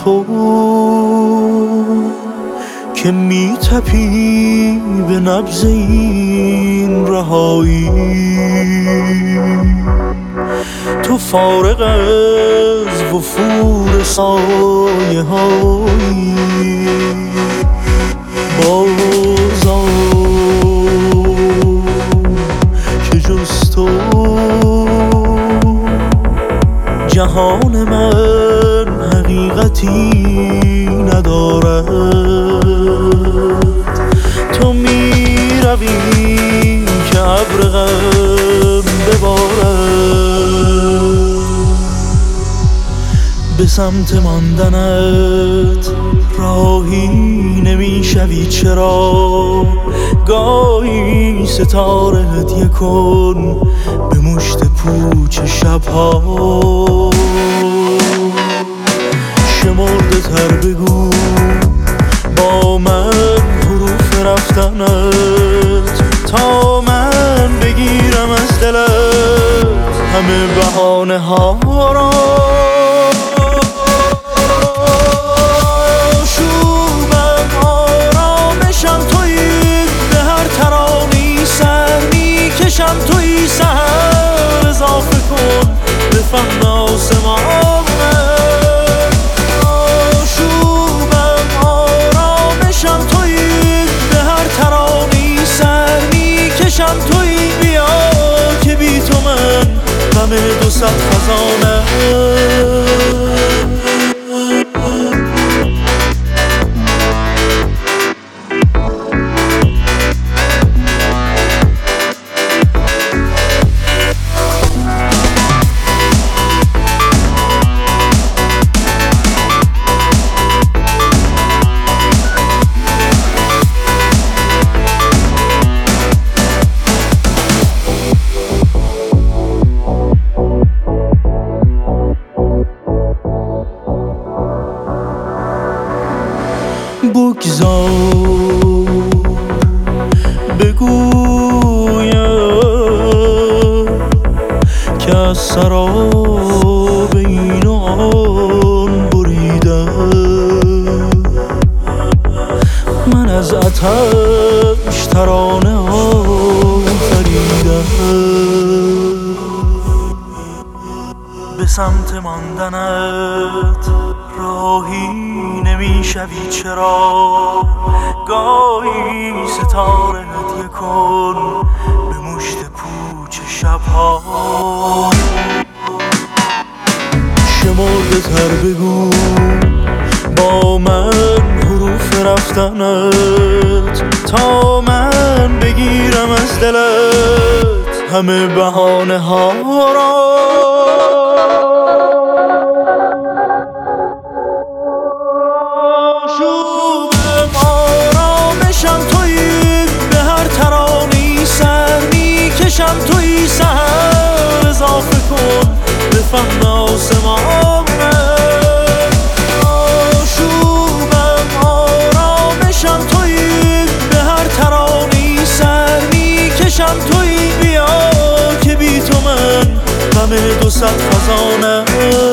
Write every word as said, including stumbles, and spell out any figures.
تو که می تپی به نبض این رهایی. تو فارغ از وفور سایه هایی، بازا که جز تو جهان من حقیقتی ندارد. تو می روی که ابر غم ببارد، به سمت ماندنت راهی نمی شوی. چرا گاهی ستاره هدیه کن به مشت پوچ شبها. شمرده تر بگو با من حروف رفتنت، تا من بگیرم از دلت همه بهانه ها را. شومم آرامشم تویی، به هر ترانی سر میکشم تویی. سحر اضافه کن به فهم آسمان. شومم آرامشم تویی، به هر ترانی سر میکشم تویی. بیا که بی تو من غم دو صد خزانه. بگذار بگویم که از سراب این و آن بریدم. من از آتش ترانه آفریدم. به سمت ماندنت راهی نمی شوی. چرا گاهی ستاره هدیه کن به مشت پوچ شبها. شمرده تر بگو با من حروف رفتنت، تا من بگیرم از دلت همه بهانه ها را. کشم توی سحر اضافه کن به فهم آسمان. آشوبم آرامشم توی، به هر ترانی سر میکشم توی. بیا که بی تو من غم دو صد خزانه.